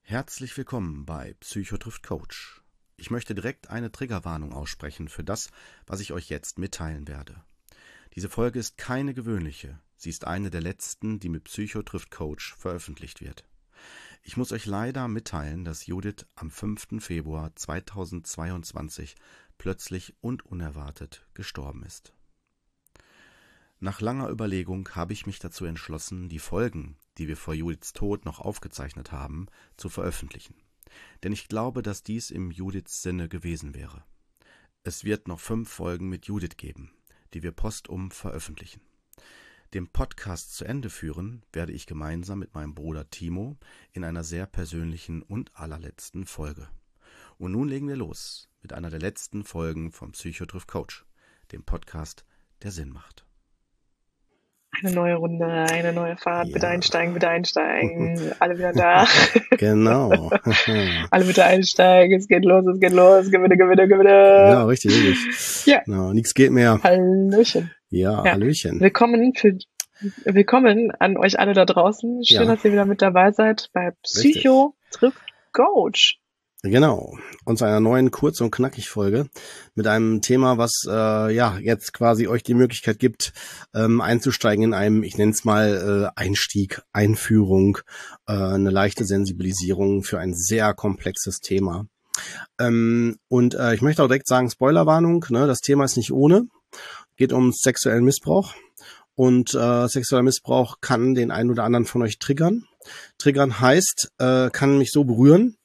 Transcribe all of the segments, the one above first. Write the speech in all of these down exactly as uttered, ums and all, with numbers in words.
Herzlich willkommen bei Psycho trifft Coach. Ich möchte direkt eine Triggerwarnung aussprechen für das, was ich euch jetzt mitteilen werde. Diese Folge ist keine gewöhnliche, sie ist eine der letzten, die mit Psycho trifft Coach veröffentlicht wird. Ich muss euch leider mitteilen, dass Judith am fünften Februar zweitausendzweiundzwanzig plötzlich und unerwartet gestorben ist. Nach langer Überlegung habe ich mich dazu entschlossen, die Folgen, die wir vor Judiths Tod noch aufgezeichnet haben, zu veröffentlichen. Denn ich glaube, dass dies im Judiths Sinne gewesen wäre. Es wird noch fünf Folgen mit Judith geben, die wir postum veröffentlichen. Den Podcast zu Ende führen werde ich gemeinsam mit meinem Bruder Timo in einer sehr persönlichen und allerletzten Folge. Und nun legen wir los mit einer der letzten Folgen vom Psycho trifft Coach, dem Podcast, der Sinn macht. Eine neue Runde, eine neue Fahrt, Ja. bitte einsteigen, bitte einsteigen, alle wieder da. Genau. Alle bitte einsteigen, es geht los, es geht los, Gewinne, Gewinne, Gewinne. Genau, richtig, richtig. Ja. Genau, nichts geht mehr. Hallöchen. Ja, Ja. Hallöchen. Willkommen für, willkommen an euch alle da draußen. Schön, Ja. dass ihr wieder mit dabei seid bei Psycho trifft Coach. Genau, und zu einer neuen Kurz- und Knackig-Folge mit einem Thema, was äh, ja jetzt quasi euch die Möglichkeit gibt, ähm, einzusteigen in einem, ich nenne es mal äh, Einstieg, Einführung, äh, eine leichte Sensibilisierung für ein sehr komplexes Thema. Ähm, und äh, ich möchte auch direkt sagen, Spoilerwarnung, ne, das Thema ist nicht ohne, geht um sexuellen Missbrauch. Und äh, sexueller Missbrauch kann den einen oder anderen von euch triggern. Triggern heißt, äh, kann mich so berühren,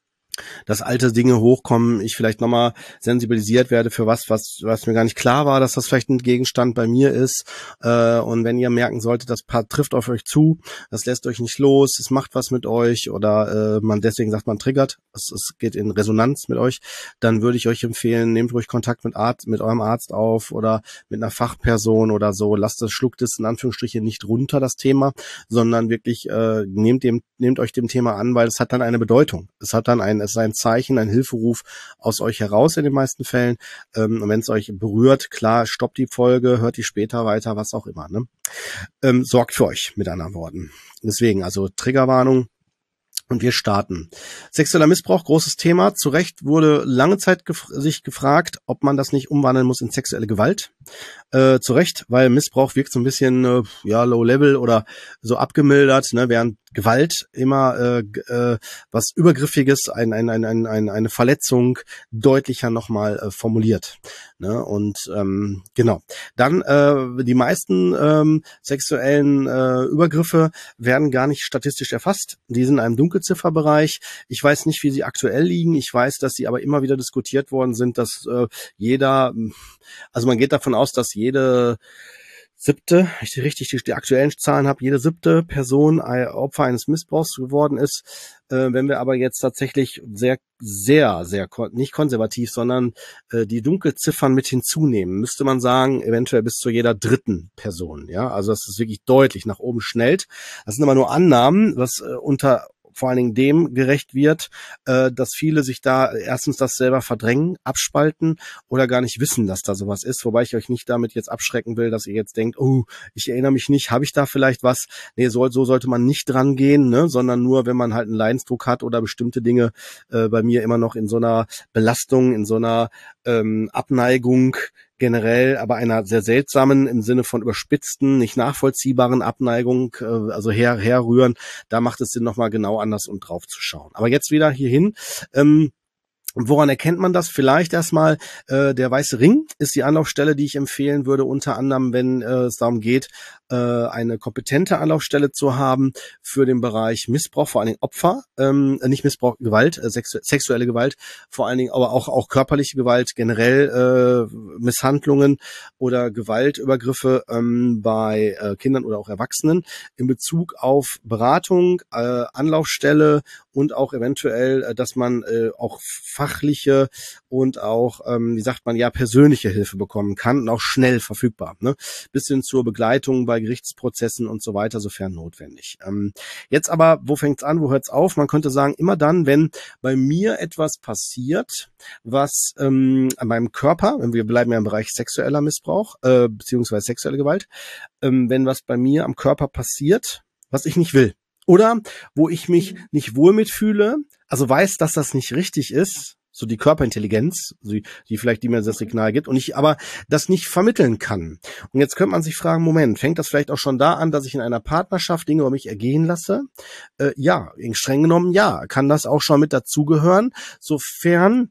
dass alte Dinge hochkommen, ich vielleicht nochmal sensibilisiert werde für was, was was mir gar nicht klar war, dass das vielleicht ein Gegenstand bei mir ist. Äh, und wenn ihr merken solltet, das Paar trifft auf euch zu, das lässt euch nicht los, es macht was mit euch oder äh, man deswegen sagt, man triggert, es, es geht in Resonanz mit euch, dann würde ich euch empfehlen, nehmt ruhig Kontakt mit Arzt, mit eurem Arzt auf oder mit einer Fachperson oder so. Lasst das, schluckt es in Anführungsstrichen nicht runter, das Thema, sondern wirklich äh, nehmt dem, nehmt euch dem Thema an, weil es hat dann eine Bedeutung. Es hat dann ein Es ist ein Zeichen, ein Hilferuf aus euch heraus in den meisten Fällen. Ähm, und wenn es euch berührt, klar, stoppt die Folge, hört die später weiter, was auch immer. Ne? Ähm, sorgt für euch, mit anderen Worten. Deswegen, also Triggerwarnung. Und wir starten. Sexueller Missbrauch, großes Thema. Zu Recht wurde lange Zeit gef- sich gefragt, ob man das nicht umwandeln muss in sexuelle Gewalt. Äh, zu Recht, weil Missbrauch wirkt so ein bisschen äh, ja low level oder so abgemildert, ne, während Gewalt immer äh, g- äh, was Übergriffiges, ein, ein, ein, ein, ein, eine Verletzung deutlicher nochmal äh, formuliert. Ne? Und ähm, genau. Dann äh, die meisten ähm, sexuellen äh, Übergriffe werden gar nicht statistisch erfasst. Die sind in einem Dunkelzifferbereich. Ich weiß nicht, wie sie aktuell liegen. Ich weiß, dass sie aber immer wieder diskutiert worden sind, dass äh, jeder, also man geht davon aus, dass jede siebte, wenn ich richtig die, die aktuellen Zahlen habe, jede siebte Person ein Opfer eines Missbrauchs geworden ist. Äh, wenn wir aber jetzt tatsächlich sehr, sehr, sehr, kon- nicht konservativ, sondern äh, die Dunkelziffern mit hinzunehmen, müsste man sagen, eventuell bis zu jeder dritten Person. Ja, also das ist wirklich deutlich nach oben schnellt. Das sind aber nur Annahmen, was äh, unter vor allen Dingen dem gerecht wird, äh, dass viele sich da erstens das selber verdrängen, abspalten oder gar nicht wissen, dass da sowas ist. Wobei ich euch nicht damit jetzt abschrecken will, dass ihr jetzt denkt, oh, ich erinnere mich nicht, habe ich da vielleicht was? Nee, so, so sollte man nicht dran gehen, ne? Sondern nur, wenn man halt einen Leidensdruck hat oder bestimmte Dinge äh, bei mir immer noch in so einer Belastung, in so einer ähm, Abneigung generell, aber einer sehr seltsamen, im Sinne von überspitzten, nicht nachvollziehbaren Abneigung, äh, also her, herrühren, da macht es Sinn, nochmal genau anders und drauf zu schauen. Aber jetzt wieder hierhin. Ähm, Woran erkennt man das? Vielleicht erstmal, äh, der Weiße Ring ist die Anlaufstelle, die ich empfehlen würde, unter anderem, wenn äh, es darum geht, äh, eine kompetente Anlaufstelle zu haben für den Bereich Missbrauch, vor allen Dingen Opfer, ähm, nicht Missbrauch, Gewalt, äh, sexu- sexuelle Gewalt, vor allen Dingen aber auch auch körperliche Gewalt, generell äh, Misshandlungen oder Gewaltübergriffe ähm, bei äh, Kindern oder auch Erwachsenen in Bezug auf Beratung, äh, Anlaufstelle und auch eventuell, äh, dass man äh, auch fachliche und auch, ähm, wie sagt man, ja, persönliche Hilfe bekommen kann und auch schnell verfügbar, ne? Bis hin zur Begleitung bei Gerichtsprozessen und so weiter, sofern notwendig. Ähm, jetzt aber, wo fängt's an, wo hört's auf? Man könnte sagen, immer dann, wenn bei mir etwas passiert, was ähm, an meinem Körper, wir bleiben ja im Bereich sexueller Missbrauch, äh, beziehungsweise sexuelle Gewalt, ähm, wenn was bei mir am Körper passiert, was ich nicht will. Oder wo ich mich nicht wohl mitfühle, also weiß, dass das nicht richtig ist, so die Körperintelligenz, die, die vielleicht die mir das Signal gibt, und ich aber das nicht vermitteln kann. Und jetzt könnte man sich fragen, Moment, fängt das vielleicht auch schon da an, dass ich in einer Partnerschaft Dinge über mich ergehen lasse? Äh, ja, streng genommen ja, kann das auch schon mit dazugehören, sofern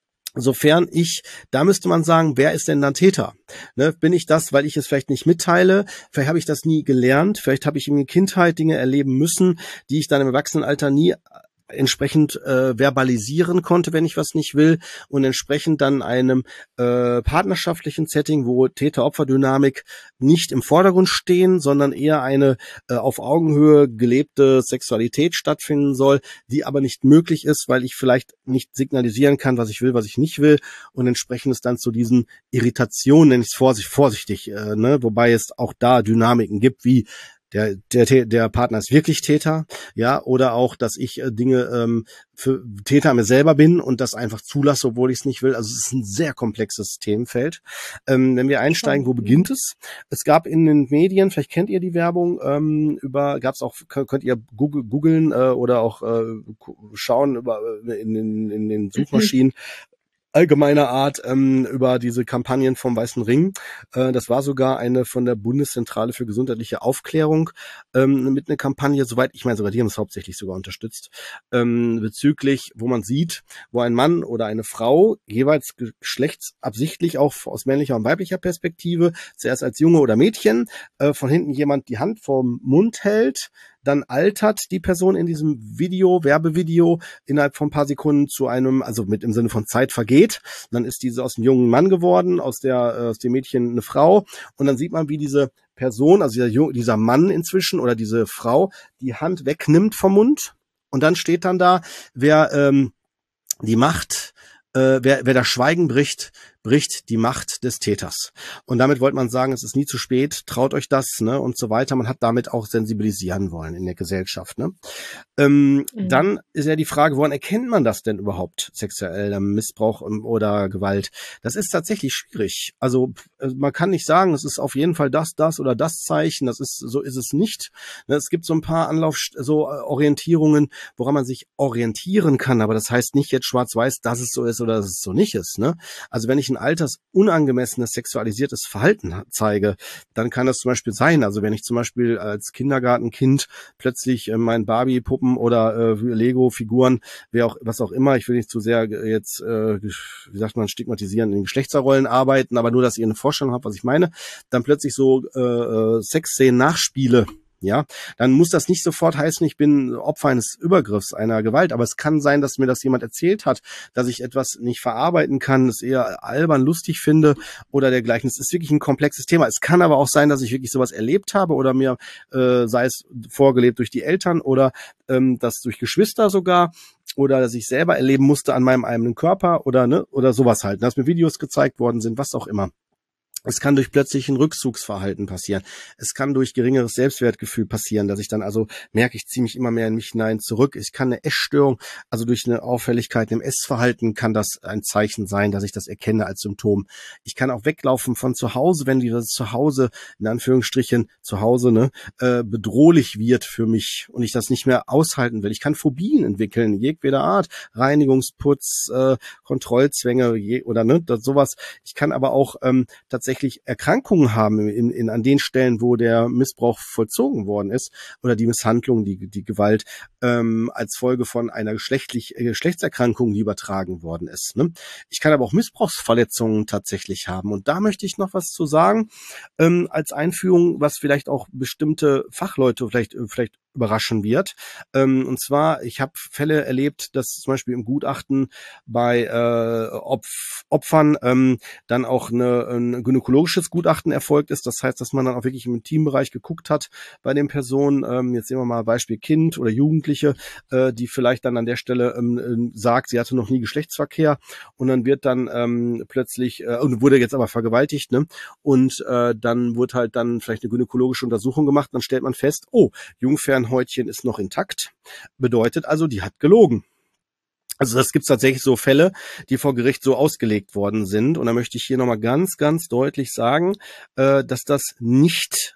Sofern ich, da müsste man sagen, wer ist denn dann Täter? Ne, bin ich das, weil ich es vielleicht nicht mitteile? Vielleicht habe ich das nie gelernt. Vielleicht habe ich in der Kindheit Dinge erleben müssen, die ich dann im Erwachsenenalter nie entsprechend äh, verbalisieren konnte, wenn ich was nicht will, und entsprechend dann einem äh, partnerschaftlichen Setting, wo Täter-Opfer-Dynamik nicht im Vordergrund stehen, sondern eher eine äh, auf Augenhöhe gelebte Sexualität stattfinden soll, die aber nicht möglich ist, weil ich vielleicht nicht signalisieren kann, was ich will, was ich nicht will, und entsprechend es dann zu diesen Irritationen, nenne ich es vorsichtig, vorsichtig äh, ne? Wobei es auch da Dynamiken gibt, wie Der, der, der Partner ist wirklich Täter, ja, oder auch, dass ich äh, Dinge ähm, für Täter mir selber bin und das einfach zulasse, obwohl ich es nicht will. Also es ist ein sehr komplexes Themenfeld. Ähm, wenn wir einsteigen, wo beginnt es? Es gab in den Medien, vielleicht kennt ihr die Werbung, ähm, über, gab es auch, könnt ihr Google, googeln äh, oder auch äh, schauen über in, in, in den Suchmaschinen, allgemeiner Art ähm, über diese Kampagnen vom Weißen Ring. Äh, das war sogar eine von der Bundeszentrale für gesundheitliche Aufklärung ähm, mit einer Kampagne, soweit ich meine, sogar die haben es hauptsächlich sogar unterstützt, ähm, bezüglich, wo man sieht, wo ein Mann oder eine Frau jeweils geschlechtsabsichtlich auch aus männlicher und weiblicher Perspektive, zuerst als Junge oder Mädchen, äh, von hinten jemand die Hand vorm Mund hält, dann altert die Person in diesem Video, Werbevideo, innerhalb von ein paar Sekunden zu einem, also mit im Sinne von Zeit vergeht. Dann ist diese aus dem jungen Mann geworden, aus der aus dem Mädchen eine Frau. Und dann sieht man, wie diese Person, also dieser, dieser Mann inzwischen oder diese Frau, die Hand wegnimmt vom Mund. Und dann steht dann da, wer ähm, die Macht, äh, wer, wer das Schweigen bricht, bricht die Macht des Täters. Und damit wollte man sagen, es ist nie zu spät, traut euch das, ne, und so weiter. Man hat damit auch sensibilisieren wollen in der Gesellschaft, ne. Ähm, mhm. Dann ist ja die Frage, woran erkennt man das denn überhaupt, sexueller Missbrauch oder Gewalt? Das ist tatsächlich schwierig. Also man kann nicht sagen, es ist auf jeden Fall das, das oder das Zeichen. Das ist, so ist es nicht. Es gibt so ein paar Anlauf, so Orientierungen, woran man sich orientieren kann. Aber das heißt nicht jetzt schwarz-weiß, dass es so ist oder dass es so nicht ist, ne. Also wenn ich ein altersunangemessenes sexualisiertes Verhalten zeige, dann kann das zum Beispiel sein, also wenn ich zum Beispiel als Kindergartenkind plötzlich äh, mein Barbie-Puppen oder äh, Lego-Figuren, wer auch, was auch immer, ich will nicht zu sehr jetzt, äh, wie sagt man, stigmatisieren, in Geschlechterrollen arbeiten, aber nur, dass ihr eine Vorstellung habt, was ich meine, dann plötzlich so äh, Sexszenen nachspiele, ja, dann muss das nicht sofort heißen, ich bin Opfer eines Übergriffs, einer Gewalt, aber es kann sein, dass mir das jemand erzählt hat, dass ich etwas nicht verarbeiten kann, es eher albern, lustig finde oder dergleichen. Es ist wirklich ein komplexes Thema. Es kann aber auch sein, dass ich wirklich sowas erlebt habe oder mir, äh, sei es vorgelebt durch die Eltern oder ähm, das durch Geschwister sogar, oder dass ich selber erleben musste an meinem eigenen Körper oder ne oder sowas halt, dass mir Videos gezeigt worden sind, was auch immer. Es kann durch plötzlichen Rückzugsverhalten passieren. Es kann durch geringeres Selbstwertgefühl passieren, dass ich dann also merke, ich ziehe mich immer mehr in mich hinein zurück. Ich kann eine Essstörung, also durch eine Auffälligkeit im Essverhalten kann das ein Zeichen sein, dass ich das erkenne als Symptom. Ich kann auch weglaufen von zu Hause, wenn dieses Zuhause, in Anführungsstrichen, zu Hause, ne, äh, bedrohlich wird für mich und ich das nicht mehr aushalten will. Ich kann Phobien entwickeln, jedweder Art, Reinigungsputz, äh, Kontrollzwänge je, oder ne, das, sowas. Ich kann aber auch ähm, tatsächlich Erkrankungen haben in, in, an den Stellen, wo der Missbrauch vollzogen worden ist oder die Misshandlung, die, die Gewalt ähm, als Folge von einer geschlechtlich, äh, Geschlechtserkrankung, die übertragen worden ist. Ne? Ich kann aber auch Missbrauchsverletzungen tatsächlich haben und da möchte ich noch was zu sagen ähm, als Einführung, was vielleicht auch bestimmte Fachleute vielleicht, vielleicht überraschen wird. Ähm, und zwar, ich habe Fälle erlebt, dass zum Beispiel im Gutachten bei äh, Opf Opfern ähm, dann auch eine, ein gynäkologisches Gutachten erfolgt ist. Das heißt, dass man dann auch wirklich im Intimbereich geguckt hat bei den Personen. Ähm, jetzt sehen wir mal Beispiel Kind oder Jugendliche, äh, die vielleicht dann an der Stelle ähm, sagt, sie hatte noch nie Geschlechtsverkehr und dann wird dann ähm, plötzlich, äh, und wurde jetzt aber vergewaltigt, ne? Und äh, dann wurde halt dann vielleicht eine gynäkologische Untersuchung gemacht. Dann stellt man fest, oh, Jungfernhäutchen ist noch intakt. Bedeutet also, die hat gelogen. Also das gibt's tatsächlich so Fälle, die vor Gericht so ausgelegt worden sind. Und da möchte ich hier nochmal ganz, ganz deutlich sagen, äh, dass das nicht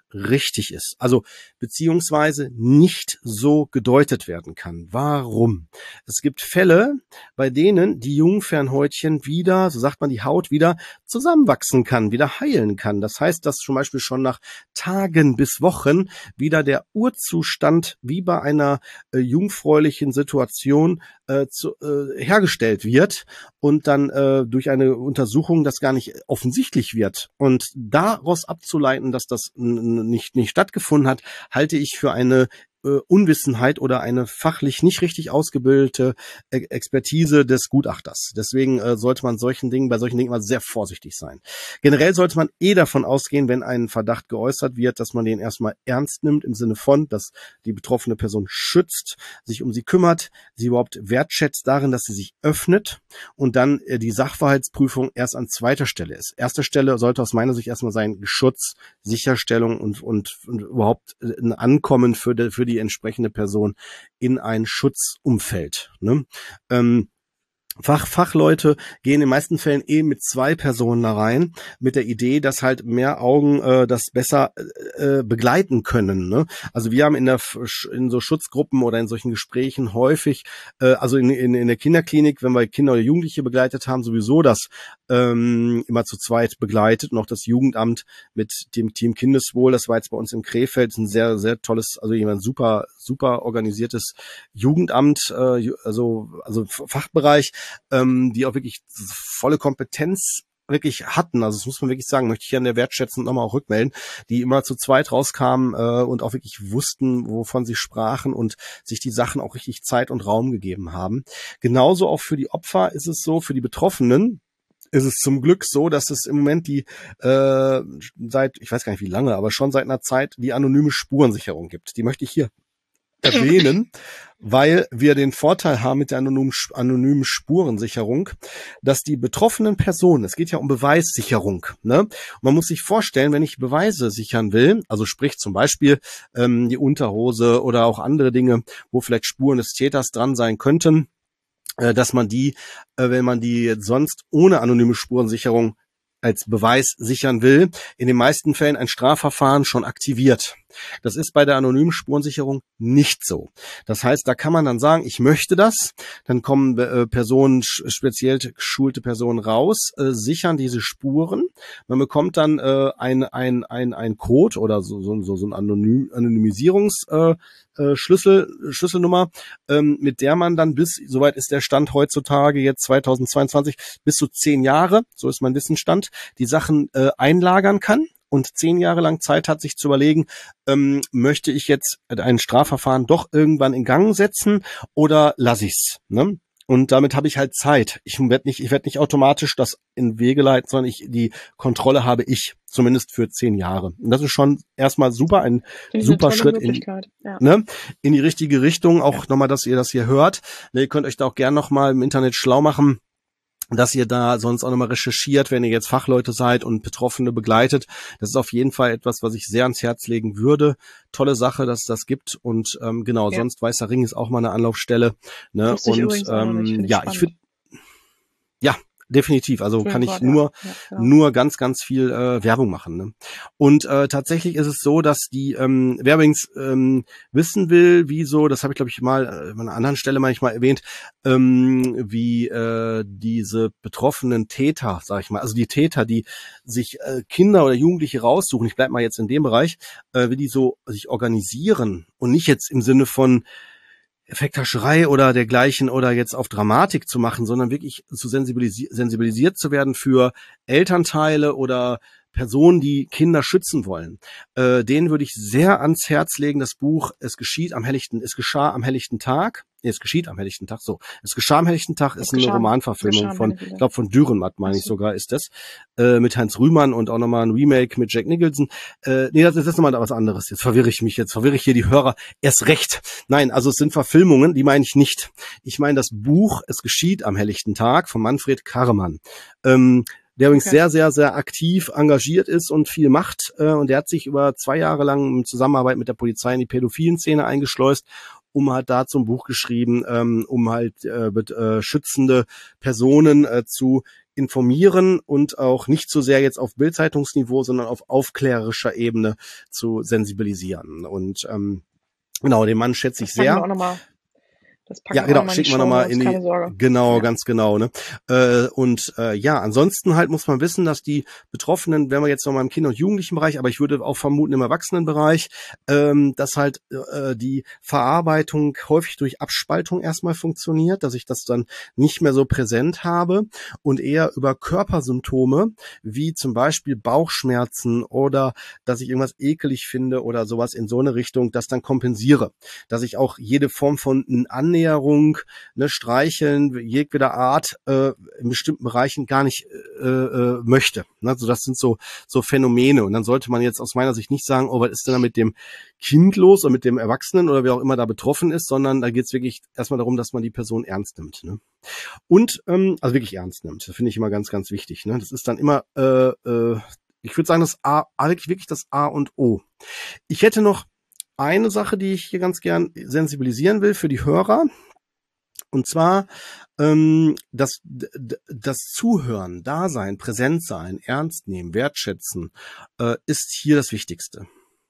richtig ist. Also beziehungsweise nicht so gedeutet werden kann. Warum? Es gibt Fälle, bei denen die Jungfernhäutchen wieder, so sagt man, die Haut wieder zusammenwachsen kann, wieder heilen kann. Das heißt, dass zum Beispiel schon nach Tagen bis Wochen wieder der Urzustand wie bei einer äh, jungfräulichen Situation äh, zu, äh, hergestellt wird und dann äh, durch eine Untersuchung das gar nicht offensichtlich wird. Und daraus abzuleiten, dass das nicht, nicht stattgefunden hat, halte ich für eine äh, Unwissenheit oder eine fachlich nicht richtig ausgebildete äh, Expertise des Gutachters. Deswegen äh, sollte man solchen Dingen, bei solchen Dingen immer sehr vorsichtig sein. Generell sollte man eh davon ausgehen, wenn ein Verdacht geäußert wird, dass man den erstmal ernst nimmt, im Sinne von, dass die betroffene Person schützt, sich um sie kümmert, sie überhaupt wertschätzt darin, dass sie sich öffnet und dann äh, die Sachverhaltsprüfung erst an zweiter Stelle ist. Erste Stelle sollte aus meiner Sicht erstmal sein Schutz, Sicherstellung und, und, und überhaupt ein Ankommen für die, für die entsprechende Person in ein Schutzumfeld. Ne? Ähm, Fach, Fachleute gehen in den meisten Fällen eh mit zwei Personen da rein, mit der Idee, dass halt mehr Augen äh, das besser äh, begleiten können. Ne? Also wir haben in der in so Schutzgruppen oder in solchen Gesprächen häufig, äh, also in, in, in der Kinderklinik, wenn wir Kinder oder Jugendliche begleitet haben, sowieso das ähm, immer zu zweit begleitet. Und auch das Jugendamt mit dem Team Kindeswohl, das war jetzt bei uns im Krefeld ein sehr, sehr tolles, also jemand super, super organisiertes Jugendamt, äh, also also Fachbereich, ähm, die auch wirklich volle Kompetenz wirklich hatten, also das muss man wirklich sagen, möchte ich hier an der wertschätzen nochmal auch rückmelden, die immer zu zweit rauskamen äh, und auch wirklich wussten, wovon sie sprachen und sich die Sachen auch richtig Zeit und Raum gegeben haben. Genauso auch für die Opfer ist es so, für die Betroffenen ist es zum Glück so, dass es im Moment die äh, seit, ich weiß gar nicht wie lange, aber schon seit einer Zeit die anonyme Spurensicherung gibt. Die möchte ich hier erwähnen, weil wir den Vorteil haben mit der anonymen, anonymen Spurensicherung, dass die betroffenen Personen, es geht ja um Beweissicherung, ne? Und man muss sich vorstellen, wenn ich Beweise sichern will, also sprich zum Beispiel ähm, die Unterhose oder auch andere Dinge, wo vielleicht Spuren des Täters dran sein könnten, äh, dass man die, äh, wenn man die sonst ohne anonyme Spurensicherung als Beweis sichern will, in den meisten Fällen ein Strafverfahren schon aktiviert. Das ist bei der anonymen Spurensicherung nicht so. Das heißt, da kann man dann sagen, ich möchte das, dann kommen äh, Personen, speziell geschulte Personen raus, äh, sichern diese Spuren. Man bekommt dann äh, ein ein ein ein Code oder so so so, so ein Anonym, Anonymisierungsschlüssel äh, Schlüssel, Schlüsselnummer, ähm, mit der man dann bis, soweit ist der Stand heutzutage jetzt zweitausendzweiundzwanzig, bis zu zehn Jahre, so ist mein Wissensstand, die Sachen äh, einlagern kann. Und zehn Jahre lang Zeit hat, sich zu überlegen, ähm, möchte ich jetzt ein Strafverfahren doch irgendwann in Gang setzen oder lasse ich's? Ne? Und damit habe ich halt Zeit. Ich werde nicht, ich werde nicht automatisch das in Wege leiten, sondern ich die Kontrolle habe ich, zumindest für zehn Jahre. Und das ist schon erstmal super, ein super Schritt in, ja. ne, in die richtige Richtung. Auch ja. nochmal, dass ihr das hier hört. Ne, ihr könnt euch da auch gern nochmal im Internet schlau machen, dass ihr da sonst auch nochmal recherchiert, wenn ihr jetzt Fachleute seid und Betroffene begleitet. Das ist auf jeden Fall etwas, was ich sehr ans Herz legen würde. Tolle Sache, dass es das gibt. Und ähm, genau, ja. sonst Weißer Ring ist auch mal eine Anlaufstelle. Ne? Und ähm, ich ja, ich finde, ja, definitiv. Also Schön kann ich Wort, nur ja. Ja, genau. nur ganz, ganz viel äh, Werbung machen. Ne? Und äh, tatsächlich ist es so, dass die, ähm, wer übrigens ähm, wissen will, wieso, das habe ich glaube ich mal äh, an einer anderen Stelle manchmal erwähnt, ähm, wie äh, diese betroffenen Täter, sag ich mal, also die Täter, die sich äh, Kinder oder Jugendliche raussuchen, ich bleib mal jetzt in dem Bereich, äh, wie die so sich organisieren und nicht jetzt im Sinne von Effekthascherei oder dergleichen oder jetzt auf Dramatik zu machen, sondern wirklich zu sensibilisi- sensibilisiert zu werden für Elternteile oder Personen, die Kinder schützen wollen. Äh, denen würde ich sehr ans Herz legen, das Buch Es geschieht am helllichten, es geschah am helllichten Tag. Nee, es geschieht am helllichten Tag, so. Es geschah am helllichten Tag ist eine Romanverfilmung von, ich glaube von Dürrenmatt, meine ich sogar, ist das, äh, mit Heinz Rühmann und auch nochmal ein Remake mit Jack Nicholson. Äh, nee, das, das ist nochmal was anderes. Jetzt verwirre ich mich, jetzt verwirre ich hier die Hörer erst recht. Nein, also es sind Verfilmungen, die meine ich nicht. Ich meine das Buch Es geschieht am helllichten Tag von Manfred Karremann. Ähm, der übrigens okay. sehr, sehr, sehr aktiv engagiert ist und viel macht. Äh, und der hat sich über zwei Jahre lang in Zusammenarbeit mit der Polizei in die pädophilen Szene eingeschleust um halt dazu ein Buch geschrieben, ähm, um halt äh, mit, äh, schützende Personen äh, zu informieren und auch nicht so sehr jetzt auf Bildzeitungsniveau, sondern auf aufklärerischer Ebene zu sensibilisieren. Und ähm, genau, den Mann schätze ich Das packen wir sehr. auch nochmal. Das packen Ja, wir auch genau, nochmal in die schicken wir nochmal in Shownotes, die, keine Sorge. genau, Ja. ganz genau, ne? Äh, und äh, ja, ansonsten halt muss man wissen, dass die Betroffenen, wenn wir jetzt nochmal im Kinder- und Jugendlichenbereich, aber ich würde auch vermuten im Erwachsenenbereich, ähm, dass halt äh, die Verarbeitung häufig durch Abspaltung erstmal funktioniert, dass ich das dann nicht mehr so präsent habe und eher über Körpersymptome, wie zum Beispiel Bauchschmerzen oder dass ich irgendwas ekelig finde oder sowas in so eine Richtung, das dann kompensiere. Dass ich auch jede Form von Annäherung, ne, Streicheln, jedweder Art äh, in bestimmten Bereichen gar nicht äh, äh, möchte. Ne? Also das sind so so Phänomene. Und dann sollte man jetzt aus meiner Sicht nicht sagen, oh, was ist denn da mit dem Kind los oder mit dem Erwachsenen oder wer auch immer da betroffen ist, sondern da geht es wirklich erstmal darum, dass man die Person ernst nimmt. Ne? Und, ähm, also wirklich ernst nimmt. Das finde ich immer ganz, ganz wichtig. Ne? Das ist dann immer, äh, äh, ich würde sagen, das A, wirklich das A und O. Ich hätte noch eine Sache, die ich hier ganz gern sensibilisieren will für die Hörer. Und zwar ähm, das, das Zuhören, Dasein, präsent sein, ernst nehmen, wertschätzen, äh, ist hier das Wichtigste.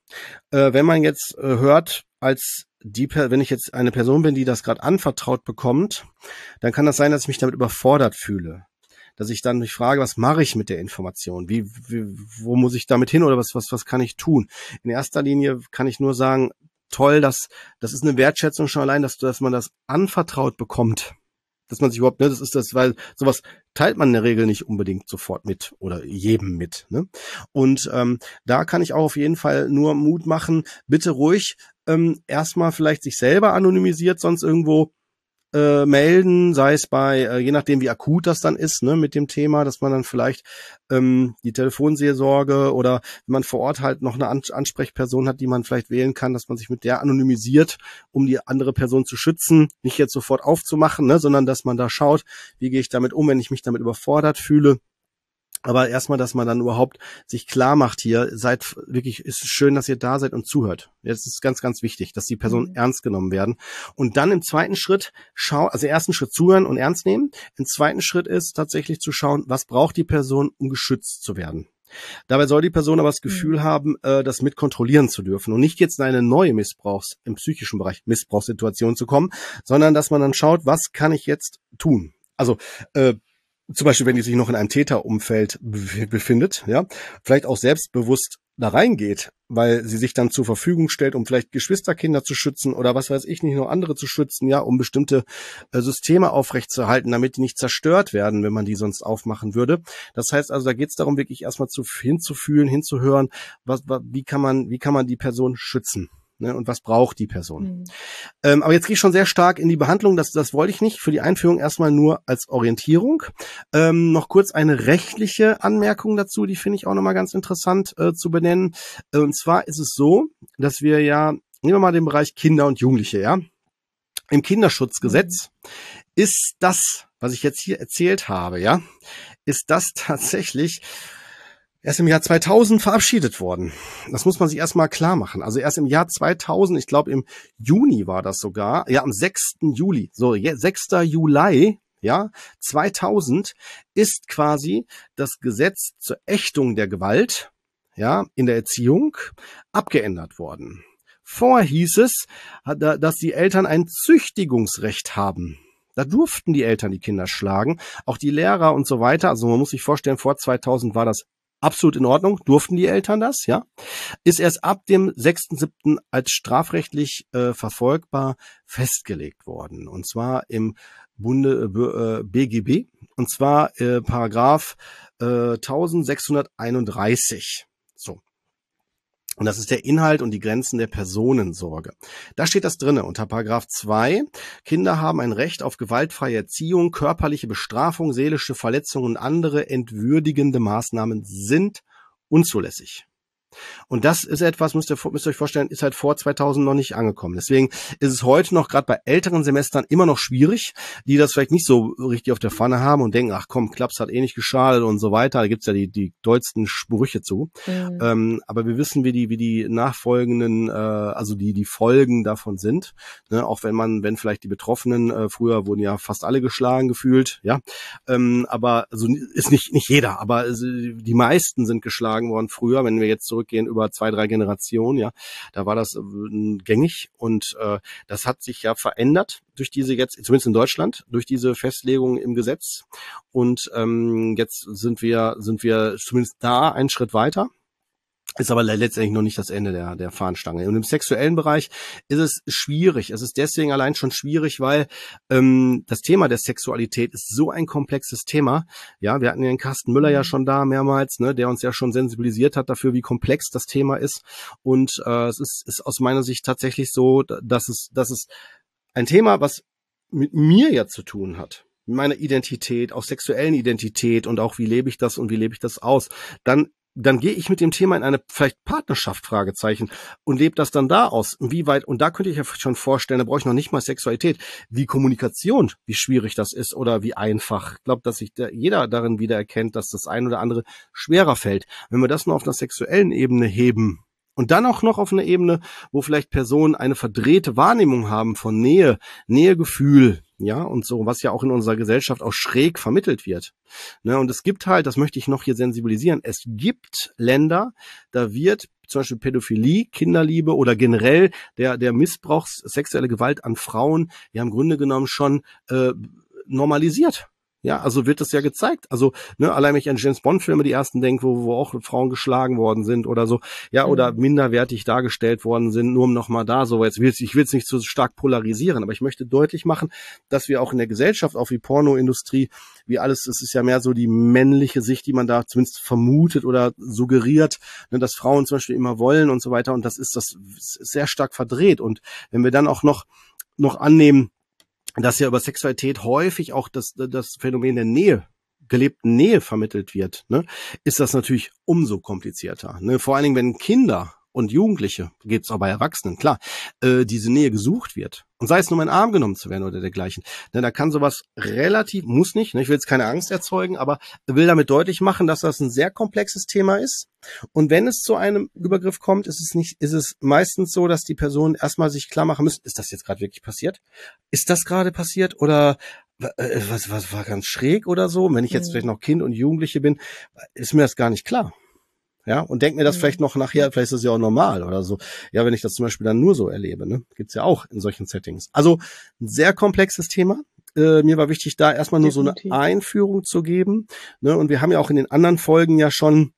Äh, wenn man jetzt äh, hört, als die, wenn ich jetzt eine Person bin, die das gerade anvertraut bekommt, dann kann das sein, dass ich mich damit überfordert fühle. Dass ich dann mich frage, was mache ich mit der Information? Wie, wie, wo muss ich damit hin oder was, was, was kann ich tun? In erster Linie kann ich nur sagen, toll, dass, das ist eine Wertschätzung schon allein, dass, dass man das anvertraut bekommt. Dass man sich überhaupt, ne, das ist das, weil sowas teilt man in der Regel nicht unbedingt sofort mit oder jedem mit, ne? Und ähm, da kann ich auch auf jeden Fall nur Mut machen, bitte ruhig ähm, erstmal vielleicht sich selber anonymisiert, sonst irgendwo Äh, melden, sei es bei, äh, je nachdem wie akut das dann ist, ne, mit dem Thema, dass man dann vielleicht ähm, die Telefonseelsorge oder wenn man vor Ort halt noch eine An- Ansprechperson hat, die man vielleicht wählen kann, dass man sich mit der anonymisiert, um die andere Person zu schützen, nicht jetzt sofort aufzumachen, ne, sondern dass man da schaut, wie gehe ich damit um, wenn ich mich damit überfordert fühle. Aber erstmal, dass man dann überhaupt sich klar macht hier, seid wirklich, ist es schön, dass ihr da seid und zuhört. Jetzt ist ganz, ganz wichtig, dass die Personen mhm. ernst genommen werden. Und dann im zweiten Schritt schau, also ersten Schritt zuhören und ernst nehmen. Im zweiten Schritt ist tatsächlich zu schauen, was braucht die Person, um geschützt zu werden. Dabei soll die Person aber das Gefühl mhm. haben, äh, das mit kontrollieren zu dürfen und nicht jetzt in eine neue Missbrauchs, im psychischen Bereich Missbrauchssituation zu kommen, sondern dass man dann schaut, was kann ich jetzt tun? Also, äh, zum Beispiel, wenn die sich noch in einem Täterumfeld befindet, ja, vielleicht auch selbstbewusst da reingeht, weil sie sich dann zur Verfügung stellt, um vielleicht Geschwisterkinder zu schützen oder was weiß ich nicht, nur andere zu schützen, ja, um bestimmte äh, Systeme aufrechtzuerhalten, damit die nicht zerstört werden, wenn man die sonst aufmachen würde. Das heißt also, da geht es darum, wirklich erstmal zu, hinzufühlen, hinzuhören, was, was, wie kann man, wie kann man die Person schützen? Ne, und was braucht die Person? Mhm. Ähm, aber jetzt gehe ich schon sehr stark in die Behandlung, das, das wollte ich nicht. Für die Einführung erstmal nur als Orientierung. Ähm, noch kurz eine rechtliche Anmerkung dazu, die finde ich auch nochmal ganz interessant äh, zu benennen. Äh, und zwar ist es so, dass wir ja, nehmen wir mal den Bereich Kinder und Jugendliche, ja. Im Kinderschutzgesetz mhm. ist das, was ich jetzt hier erzählt habe, ja, ist das tatsächlich erst im Jahr zweitausend verabschiedet worden. Das muss man sich erstmal klar machen. Also erst im Jahr zweitausend, ich glaube im Juni war das sogar, ja am sechsten Juli, so sechster Juli, ja, zweitausend ist quasi das Gesetz zur Ächtung der Gewalt, ja, in der Erziehung abgeändert worden. Vorher hieß es, dass die Eltern ein Züchtigungsrecht haben. Da durften die Eltern die Kinder schlagen, auch die Lehrer und so weiter. Also man muss sich vorstellen, vor zweitausend war das absolut in Ordnung, durften die Eltern das, ja, ist erst ab dem sechsten siebten als strafrechtlich äh, verfolgbar festgelegt worden. Und zwar im Bunde äh, B G B, und zwar äh, Paragraph äh, eintausendsechshunderteinunddreißig. So. Und das ist der Inhalt und die Grenzen der Personensorge. Da steht das drinne unter Paragraph zwei. Kinder haben ein Recht auf gewaltfreie Erziehung, körperliche Bestrafung, seelische Verletzungen und andere entwürdigende Maßnahmen sind unzulässig. Und das ist etwas, müsst ihr, müsst ihr euch vorstellen, ist halt vor zweitausend noch nicht angekommen. Deswegen ist es heute noch, gerade bei älteren Semestern, immer noch schwierig, die das vielleicht nicht so richtig auf der Pfanne haben und denken, ach komm, Klaps hat eh nicht geschadet und so weiter. Da gibt's ja die, die dollsten Sprüche zu. Mhm. Ähm, aber wir wissen, wie die, wie die nachfolgenden, äh, also die, die Folgen davon sind. Ne? Auch wenn man, wenn vielleicht die Betroffenen, äh, früher wurden ja fast alle geschlagen gefühlt, ja. Ähm, aber, also ist nicht, nicht jeder, aber also, die meisten sind geschlagen worden früher, wenn wir jetzt zurückgehen über zwei, drei Generationen, ja, da war das äh, gängig und äh, das hat sich ja verändert durch diese jetzt, zumindest in Deutschland, durch diese Festlegung im Gesetz und ähm, jetzt sind wir, sind wir zumindest da einen Schritt weiter. Ist aber letztendlich noch nicht das Ende der, der Fahnenstange. Und im sexuellen Bereich ist es schwierig. Es ist deswegen allein schon schwierig, weil ähm, das Thema der Sexualität ist so ein komplexes Thema. Ja, wir hatten ja den Carsten Müller ja schon da mehrmals, ne, der uns ja schon sensibilisiert hat dafür, wie komplex das Thema ist. Und äh, es ist, ist aus meiner Sicht tatsächlich so, dass es, dass es ein Thema, was mit mir ja zu tun hat, mit meiner Identität, auch sexuellen Identität und auch wie lebe ich das und wie lebe ich das aus, dann dann gehe ich mit dem Thema in eine vielleicht Partnerschaft, Fragezeichen, und lebe das dann da aus. Wie weit, und da könnte ich ja schon vorstellen, da brauche ich noch nicht mal Sexualität, wie Kommunikation, wie schwierig das ist oder wie einfach. Ich glaube, dass sich da jeder darin wieder erkennt, dass das ein oder andere schwerer fällt. Wenn wir das nur auf einer sexuellen Ebene heben und dann auch noch auf einer Ebene, wo vielleicht Personen eine verdrehte Wahrnehmung haben von Nähe, Nähegefühl, ja, und so, was ja auch in unserer Gesellschaft auch schräg vermittelt wird. Ne, und es gibt halt, das möchte ich noch hier sensibilisieren, es gibt Länder, da wird zum Beispiel Pädophilie, Kinderliebe oder generell der, der Missbrauch, sexuelle Gewalt an Frauen, ja im Grunde genommen schon äh, normalisiert. Ja, also wird das ja gezeigt. Also, ne, allein wenn ich an James Bond Filme die ersten denke, wo, wo auch Frauen geschlagen worden sind oder so, ja, oder mhm. minderwertig dargestellt worden sind, nur um nochmal da so, jetzt will ich will es nicht so stark polarisieren, aber ich möchte deutlich machen, dass wir auch in der Gesellschaft, auch wie Pornoindustrie, wie alles, es ist ja mehr so die männliche Sicht, die man da zumindest vermutet oder suggeriert, ne, dass Frauen zum Beispiel immer wollen und so weiter, und das ist das ist sehr stark verdreht. Und wenn wir dann auch noch noch annehmen, dass ja über Sexualität häufig auch das, das Phänomen der Nähe, gelebten Nähe vermittelt wird, ne, ist das natürlich umso komplizierter. Ne? Vor allen Dingen, wenn Kinder und Jugendliche, geht's auch bei Erwachsenen, klar, äh, diese Nähe gesucht wird. Und sei es nur in den Arm genommen zu werden oder dergleichen. Ne, da kann sowas relativ, muss nicht, ne, ich will jetzt keine Angst erzeugen, aber will damit deutlich machen, dass das ein sehr komplexes Thema ist. Und wenn es zu einem Übergriff kommt, ist es nicht, ist es meistens so, dass die Personen erstmal sich klar machen müssen, ist das jetzt gerade wirklich passiert? Ist das gerade passiert? Oder äh, was, was war ganz schräg oder so? Und wenn ich jetzt mhm. vielleicht noch Kind und Jugendliche bin, ist mir das gar nicht klar. Ja, und denk mir das mhm. vielleicht noch nachher, vielleicht ist das ja auch normal oder so. Ja, wenn ich das zum Beispiel dann nur so erlebe, ne? Gibt's ja auch in solchen Settings. Also ein sehr komplexes Thema. Äh, mir war wichtig, da erstmal nur Definitiv. so eine Einführung zu geben. Ne? Und wir haben ja auch in den anderen Folgen ja schon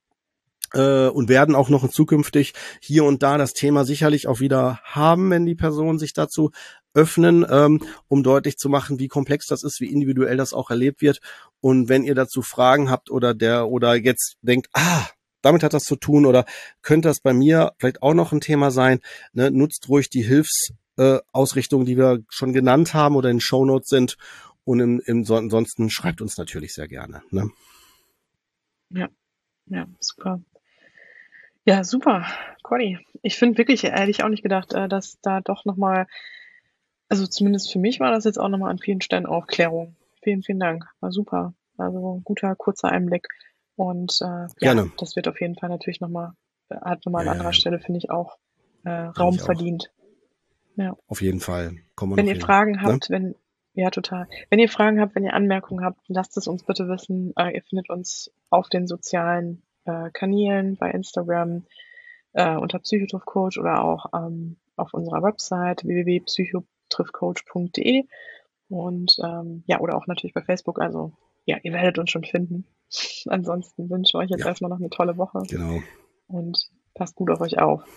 äh, und werden auch noch zukünftig hier und da das Thema sicherlich auch wieder haben, wenn die Personen sich dazu öffnen, ähm, um deutlich zu machen, wie komplex das ist, wie individuell das auch erlebt wird. Und wenn ihr dazu Fragen habt oder der oder jetzt denkt, ah, damit hat das zu tun oder könnte das bei mir vielleicht auch noch ein Thema sein, ne? Nutzt ruhig die Hilfsausrichtungen, äh, die wir schon genannt haben oder in den Shownotes sind, und im, im, ansonsten schreibt uns natürlich sehr gerne. Ne? Ja, ja, super. Ja, super, Conny. Ich finde wirklich, hätte ich auch nicht gedacht, dass da doch nochmal, also zumindest für mich war das jetzt auch nochmal an vielen Stellen Aufklärung. Vielen, vielen Dank. War super. Also ein guter, kurzer Einblick. Und äh, ja, das wird auf jeden Fall natürlich nochmal, hat nochmal an ja, anderer Stelle, finde ich, auch äh, Raum ich verdient. Auch. Ja. Auf jeden Fall. Kommen wir wenn ihr hin. Fragen ne? habt, wenn, ja total. Wenn ihr Fragen habt, wenn ihr Anmerkungen habt, lasst es uns bitte wissen. Äh, ihr findet uns auf den sozialen äh, Kanälen, bei Instagram äh, unter Psychotriffcoach oder auch ähm, auf unserer Website w w w punkt psychotriffcoach punkt d e und ähm, ja, oder auch natürlich bei Facebook. Also ja, ihr werdet uns schon finden. Ansonsten wünsche ich euch jetzt ja. erstmal noch eine tolle Woche. Genau. Und passt gut auf euch auf.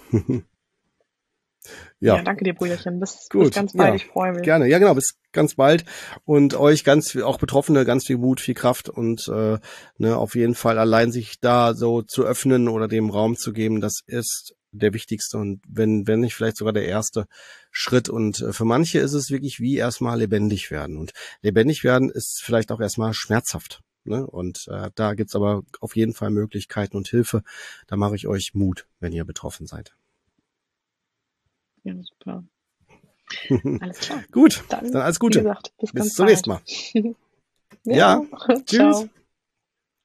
ja. ja, danke dir, Brüderchen. Bis, gut. bis ganz bald. Ja. Ich freue mich. Gerne. Ja, genau. Bis ganz bald. Und euch ganz, auch Betroffene, ganz viel Mut, viel Kraft und äh, ne, auf jeden Fall allein sich da so zu öffnen oder dem Raum zu geben, das ist der wichtigste und wenn wenn nicht vielleicht sogar der erste Schritt. Und äh, für manche ist es wirklich wie erstmal lebendig werden. Und lebendig werden ist vielleicht auch erstmal schmerzhaft. Ne? Und äh, da gibt's aber auf jeden Fall Möglichkeiten und Hilfe. Da mache ich euch Mut, wenn ihr betroffen seid. Ja, super. Alles klar. Gut, dann, dann alles Gute. Wie gesagt, bis, bis zum nächsten Mal. ja, ja. Tschüss.